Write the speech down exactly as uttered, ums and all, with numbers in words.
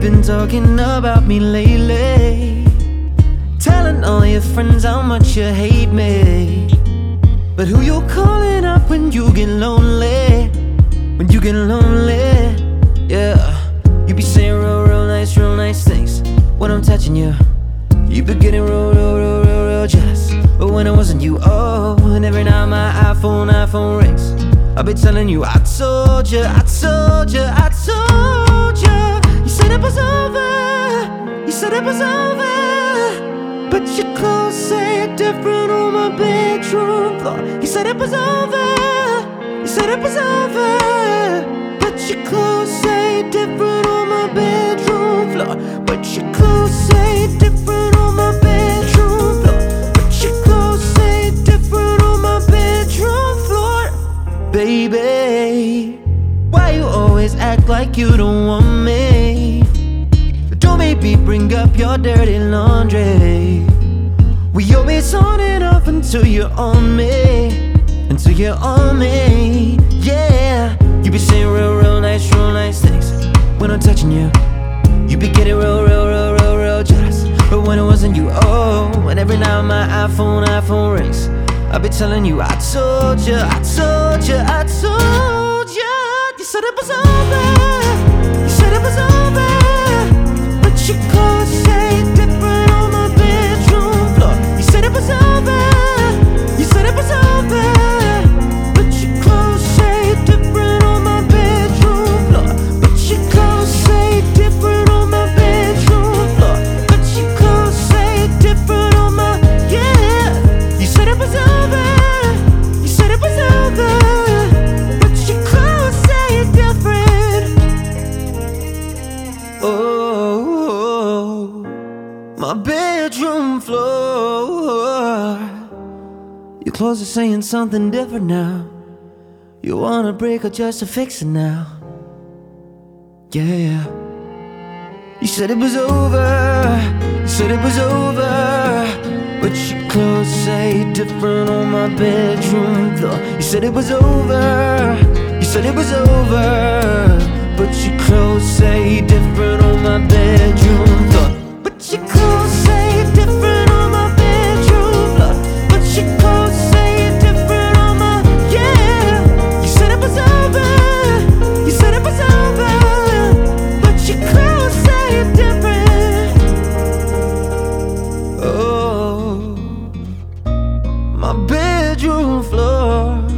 been talking about me lately, telling all your friends how much you hate me. But who you calling up when you get lonely? When you get lonely, yeah. You be saying real, real nice, real nice things when I'm touching you. You be getting real, real, real, real, real jealous. But when it wasn't you, oh, and every night my iPhone, iPhone rings, I be telling you, I told you, I told you, I told you. You said it was over, you said it was over, but your clothes say different on my bedroom floor. You said it was over, you said it was over, but your clothes say different on my bedroom floor. But your clothes say different on my bedroom floor. But your clothes say different on my bedroom floor. Baby, why you always act like you don't want me? Don't make me bring up your dirty laundry. We always on and off until you're on me, until you're on me, yeah. You be saying real, real nice, real nice things when I'm touching you. You be getting real, real, real, real, real jealous. But when it wasn't you, oh, and every night my iPhone, iPhone rings, I be telling you, I told you, I told you, I told you. You said it was over, you said it was over, but your clothes say different on my bedroom floor. You said it was over, you said it was over, but your clothes say different on my bedroom floor. But your clothes say different on my bedroom floor. But your clothes say different on my, yeah. You said it was over, you said it was over, but your clothes say different. Oh, my bedroom floor. Your clothes are saying something different now. You wanna break or just to fix it now? Yeah. You said it was over, you said it was over, but your clothes say different on my bedroom floor. You said it was over, you said it was over, but your clothes say different on my bedroom floor. But your clothes say different on my bedroom floor. But your clothes say different on my, yeah. You said it was over, you said it was over, but your clothes say different. Oh, my bedroom floor.